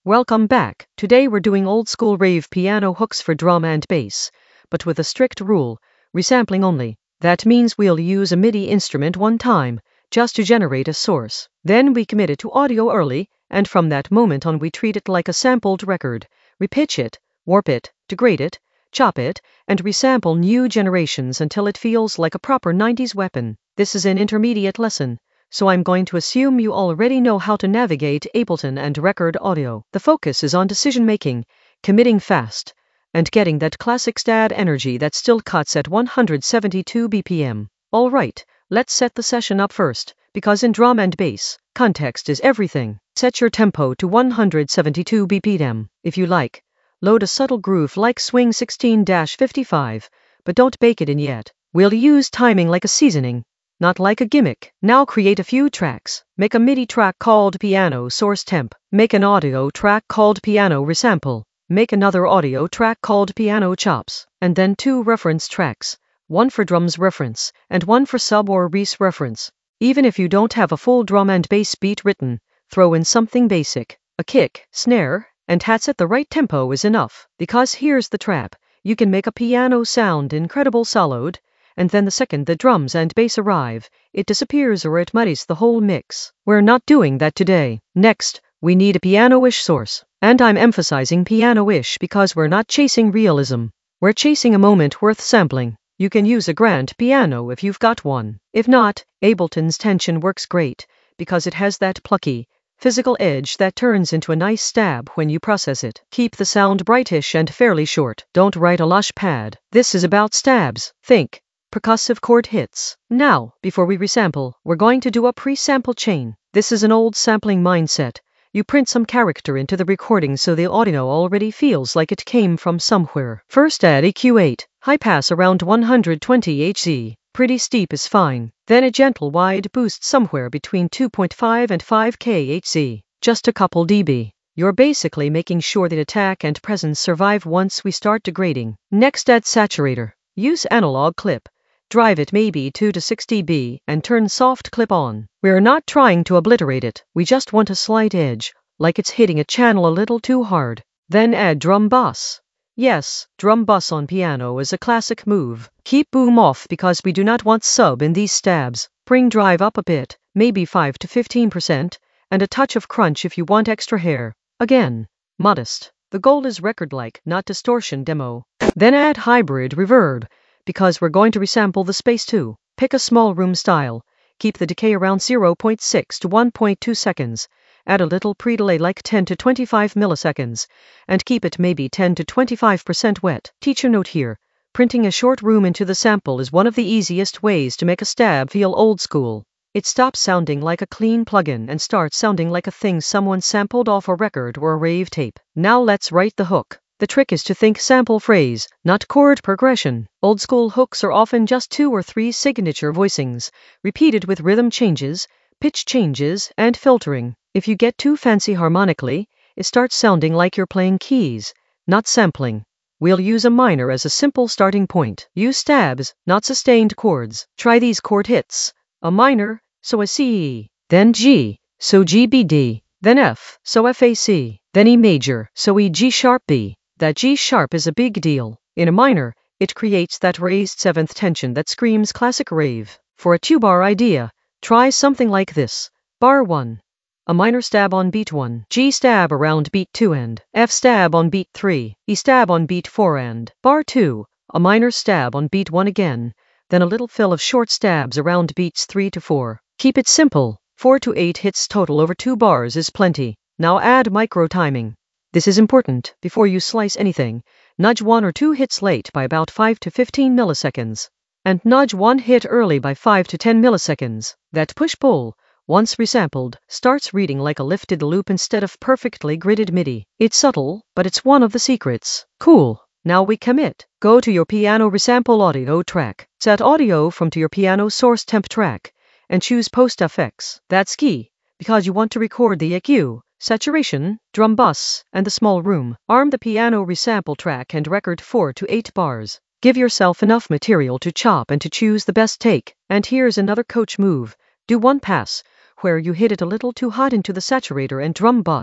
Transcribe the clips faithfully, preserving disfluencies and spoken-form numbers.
Welcome back. Today we're doing old school rave piano hooks for drum and bass, but with a strict rule, resampling only. That means we'll use a MIDI instrument one time, just to generate a source. Then we commit it to audio early, and from that moment on we treat it like a sampled record. Repitch it, warp it, degrade it, chop it, and resample new generations until it feels like a proper nineties weapon. This is an intermediate lesson, so I'm going to assume you already know how to navigate Ableton and record audio. The focus is on decision making, committing fast, and getting that classic stab energy that still cuts at one hundred seventy-two B P M. Alright, let's set the session up first, because in drum and bass, context is everything. Set your tempo to one hundred seventy-two B P M. If you like, load a subtle groove like Swing sixteen fifty-five, but don't bake it in yet. We'll use timing like a seasoning, not like a gimmick. Now create a few tracks. Make a MIDI track called Piano Source Temp. Make an audio track called Piano Resample. Make another audio track called Piano Chops. And then two reference tracks. One for drums reference, and one for sub or res reference. Even if you don't have a full drum and bass beat written, throw in something basic. A kick, snare, and hats at the right tempo is enough. Because here's the trap. You can make a piano sound incredible solid, and then the second the drums and bass arrive, it disappears or it muddies the whole mix. We're not doing that today. Next, we need a piano-ish source. And I'm emphasizing piano-ish because we're not chasing realism. We're chasing a moment worth sampling. You can use a grand piano if you've got one. If not, Ableton's Tension works great, because it has that plucky, physical edge that turns into a nice stab when you process it. Keep the sound brightish and fairly short. Don't write a lush pad. This is about stabs. Think percussive chord hits. Now, before we resample, we're going to do a pre-sample chain. This is an old sampling mindset. You print some character into the recording so the audio already feels like it came from somewhere. First add E Q eight, high pass around one hundred twenty hertz. Pretty steep is fine. Then a gentle wide boost somewhere between two point five and five kilohertz. Just a couple dB. You're basically making sure that attack and presence survive once we start degrading. Next add saturator. Use analog clip. Drive it maybe two to six dB and turn soft clip on. We're not trying to obliterate it, we just want a slight edge, like it's hitting a channel a little too hard. Then add drum bus. Yes, drum bus on piano is a classic move. Keep boom off because we do not want sub in these stabs. Bring drive up a bit, maybe five to fifteen percent, and a touch of crunch if you want extra hair. Again, modest. The goal is record-like, not distortion demo. Then add hybrid reverb, because we're going to resample the space too. Pick a small room style. Keep the decay around zero point six to one point two seconds. Add a little pre-delay like ten to twenty-five milliseconds, and keep it maybe ten to twenty-five percent wet. Teacher note here. Printing a short room into the sample is one of the easiest ways to make a stab feel old school. It stops sounding like a clean plugin and starts sounding like a thing someone sampled off a record or a rave tape. Now let's write the hook. The trick is to think sample phrase, not chord progression. Old school hooks are often just two or three signature voicings, repeated with rhythm changes, pitch changes, and filtering. If you get too fancy harmonically, it starts sounding like you're playing keys, not sampling. We'll use a minor as a simple starting point. Use stabs, not sustained chords. Try these chord hits. A minor, so a C, then G, so G B D, then F, so F A C, then E major, so E G sharp B. That G sharp is a big deal. In a minor, it creates that raised seventh tension that screams classic rave. For a two-bar idea, try something like this. Bar one. A minor stab on beat one. G stab around beat two and F stab on beat three. E stab on beat four and bar two. A minor stab on beat one again. Then a little fill of short stabs around beats three to four. Keep it simple. four to eight hits total over two bars is plenty. Now add micro timing. This is important. Before you slice anything, nudge one or two hits late by about five to fifteen milliseconds. And nudge one hit early by five to ten milliseconds. That push-pull, once resampled, starts reading like a lifted loop instead of perfectly gridded MIDI. It's subtle, but it's one of the secrets. Cool. Now we commit. Go to your piano resample audio track. Set audio from to your piano source temp track, and choose post F X. That's key, because you want to record the E Q, saturation, drum bus, and the small room. Arm the piano resample track and record four to eight bars. Give yourself enough material to chop and to choose the best take. And here's another coach move. Do one pass, where you hit it a little too hot into the saturator and drum bus.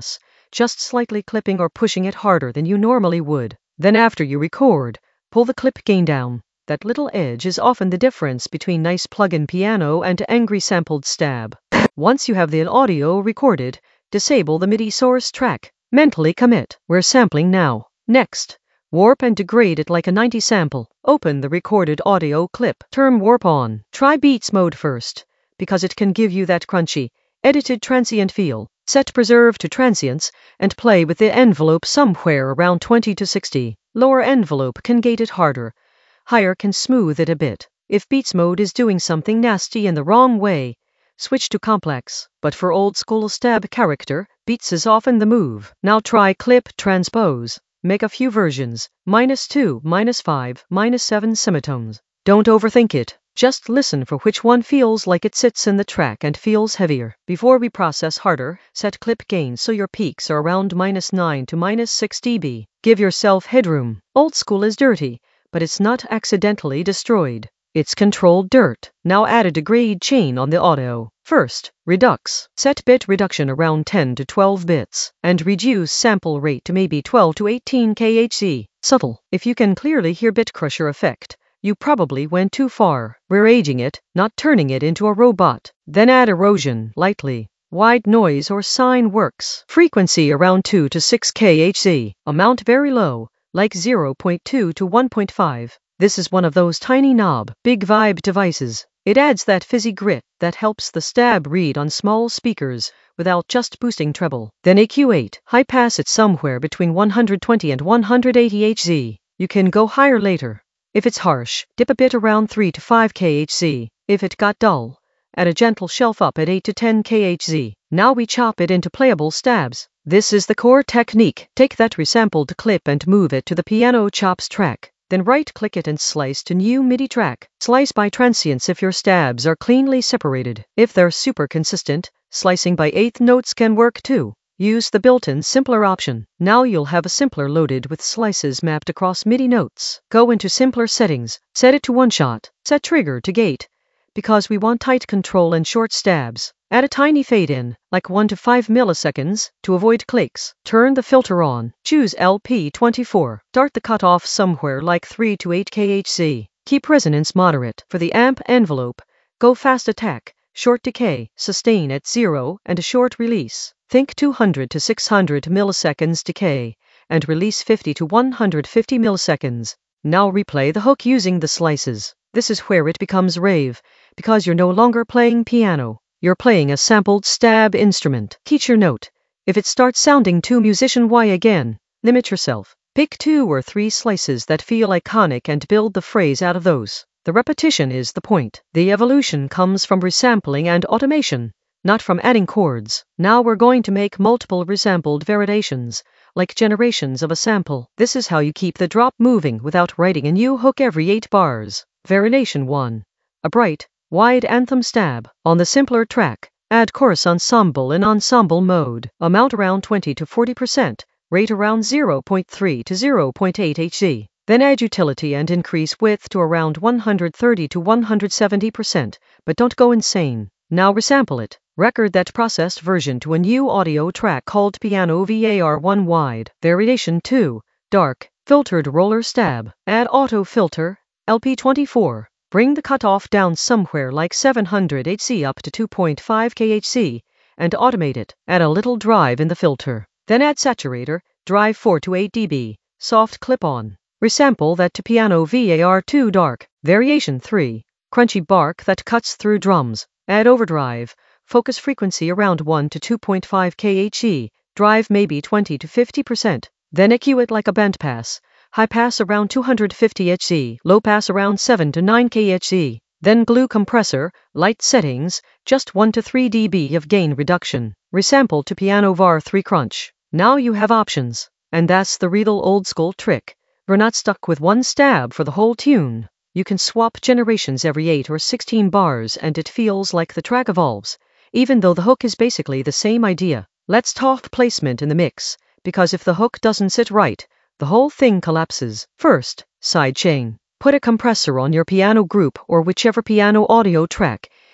just slightly clipping or pushing it harder than you normally would. Then after you record, pull the clip gain down. That little edge is often the difference between nice plug-in piano and angry sampled stab. Once you have the audio recorded, disable the MIDI source track. Mentally commit. We're sampling now. Next, warp and degrade it like a ninety sample. Open the recorded audio clip. Turn warp on. Try Beats mode first, because it can give you that crunchy, edited transient feel. Set preserve to transients and play with the envelope somewhere around twenty to sixty. Lower envelope can gate it harder. Higher can smooth it a bit. If Beats mode is doing something nasty in the wrong way, switch to complex. But for old school stab character, Beats is often the move. Now try clip transpose. Make a few versions. Minus two, minus five, minus seven semitones. Don't overthink it. Just listen for which one feels like it sits in the track and feels heavier. Before we process harder, set clip gain so your peaks are around minus nine to minus six decibels. Give yourself headroom. Old school is dirty, but it's not accidentally destroyed. It's controlled dirt. Now add a degrade chain on the audio. First, redux. Set bit reduction around ten to twelve bits, and reduce sample rate to maybe twelve to eighteen kilohertz. Subtle. If you can clearly hear bit crusher effect, you probably went too far. We're aging it, not turning it into a robot. Then add erosion, lightly. White noise or sine works. Frequency around two to six kilohertz. Amount very low, like zero point two to one point five. This is one of those tiny knob, big vibe devices. It adds that fizzy grit that helps the stab read on small speakers without just boosting treble. Then E Q eight, high pass it somewhere between one hundred twenty and one hundred eighty hertz. You can go higher later. If it's harsh, dip a bit around three to five kilohertz. If it got dull, add a gentle shelf up at eight to ten kilohertz. Now we chop it into playable stabs. This is the core technique. Take that resampled clip and move it to the piano chops track. Then right-click it and slice to new MIDI track. Slice by transients if your stabs are cleanly separated. If they're super consistent, slicing by eighth notes can work too. Use the built-in simpler option. Now you'll have a simpler loaded with slices mapped across MIDI notes. Go into simpler settings. Set it to one shot. Set trigger to gate, because we want tight control and short stabs. Add a tiny fade in, like one to five milliseconds, to avoid clicks. Turn the filter on. Choose L P twenty-four. Start the cutoff somewhere like three to eight kilohertz. Keep resonance moderate. For the amp envelope, go fast attack, short decay, sustain at zero, and a short release. Think two hundred to six hundred milliseconds decay, and release fifty to one hundred fifty milliseconds. Now replay the hook using the slices. This is where it becomes rave, because you're no longer playing piano. You're playing a sampled stab instrument. Teacher note: if it starts sounding too musician-y again, limit yourself. Pick two or three slices that feel iconic and build the phrase out of those. The repetition is the point. The evolution comes from resampling and automation, not from adding chords. Now we're going to make multiple resampled variations, like generations of a sample. This is how you keep the drop moving without writing a new hook every eight bars. Variation one. A bright, wide anthem stab. On the simpler track, add chorus ensemble in ensemble mode. Amount around twenty to forty percent. Rate around zero point three to zero point eight hertz. Then add utility and increase width to around one hundred thirty to one hundred seventy percent, but don't go insane. Now resample it. Record that processed version to a new audio track called Piano V A R one Wide. Variation two. Dark, filtered roller stab. Add auto filter, L P twenty-four. Bring the cutoff down somewhere like seven hundred hertz up to two point five kilohertz, and automate it. Add a little drive in the filter. Then add saturator, drive four to eight decibels, soft clip-on. Resample that to Piano V A R two Dark. Variation three. Crunchy bark that cuts through drums. Add overdrive, focus frequency around one to two point five kilohertz, drive maybe twenty to fifty percent. Then E Q it like a bandpass. High pass around two hundred fifty hertz, low pass around seven to nine kilohertz. Then glue compressor, light settings, just one to three decibels of gain reduction. Resample to Piano V A R three Crunch. Now you have options. And that's the real old school trick. You're not stuck with one stab for the whole tune. You can swap generations every eight or sixteen bars and it feels like the track evolves, even though the hook is basically the same idea. Let's talk placement in the mix, because if the hook doesn't sit right, the whole thing collapses. First, sidechain. Put a compressor on your piano group or whichever piano audio track,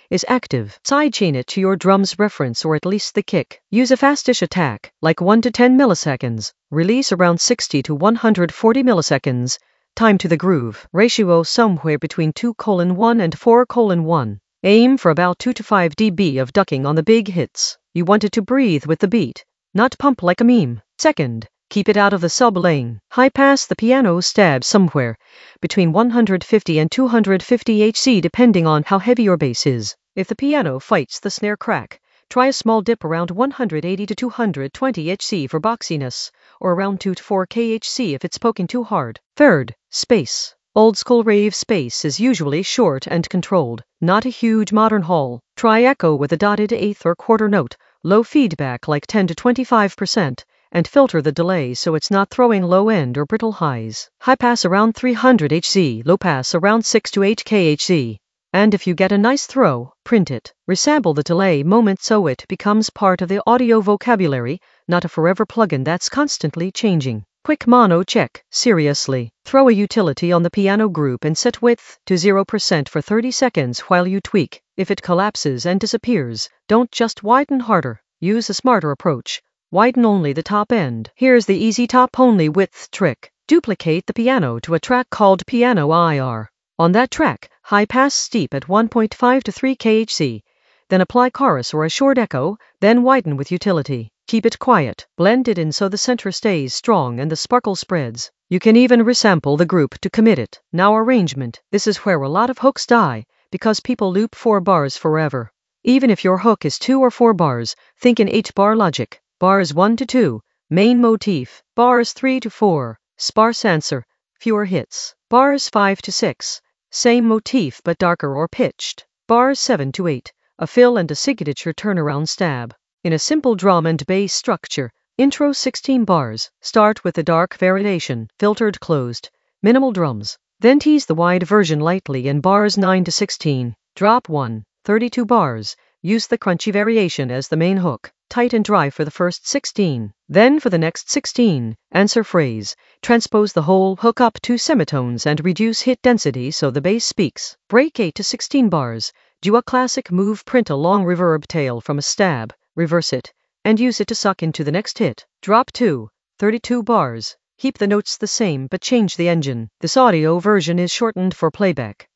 is active. Sidechain it to your drum's reference or at least the kick. Use a fastish attack, like one to ten milliseconds. Release around sixty to one hundred forty milliseconds. Time to the groove. Ratio somewhere between two colon one and four colon one. Aim for about two to five decibels of ducking on the big hits. You want it to breathe with the beat, not pump like a meme. Second, keep it out of the sub lane. High pass the piano stab somewhere between one hundred fifty and two hundred fifty hertz depending on how heavy your bass is. If the piano fights the snare crack, try a small dip around one hundred eighty to two hundred twenty hertz for boxiness, or around two to four kilohertz if it's poking too hard. Third, space. Old school rave space is usually short and controlled, not a huge modern hall. Try echo with a dotted eighth or quarter note, low feedback like ten to twenty-five percent, and filter the delay so it's not throwing low end or brittle highs. High pass around three hundred hertz, low pass around six to eight kilohertz. And if you get a nice throw, print it. Resample the delay moment so it becomes part of the audio vocabulary, not a forever plugin that's constantly changing. Quick mono check. Seriously. Throw a utility on the piano group and set width to zero percent for thirty seconds while you tweak. If it collapses and disappears, don't just widen harder. Use a smarter approach. Widen only the top end. Here's the easy top only width trick. Duplicate the piano to a track called Piano I R. On that track, high pass steep at one point five to three kilohertz. Then apply chorus or a short echo, then widen with utility. Keep it quiet. Blend it in so the center stays strong and the sparkle spreads. You can even resample the group to commit it. Now arrangement. This is where a lot of hooks die, because people loop four bars forever. Even if your hook is two or four bars, think in eight bar logic. Bars one to two, main motif. Bars three to four, sparse answer, fewer hits. Bars five to six, same motif but darker or pitched. Bars seven to eight, a fill and a signature turnaround stab. In a simple drum and bass structure, intro sixteen bars. Start with the dark variation, filtered closed, minimal drums. Then tease the wide version lightly in bars nine to sixteen. Drop one, thirty-two bars. Use the crunchy variation as the main hook. Tight and dry for the first sixteen. Then for the next sixteen, answer phrase. Transpose the whole hook up two semitones and reduce hit density so the bass speaks. Break eight to sixteen bars. Do a classic move, print a long reverb tail from a stab, reverse it, and use it to suck into the next hit. Drop two, thirty-two bars. Keep the notes the same but change the engine. This audio version is shortened for playback.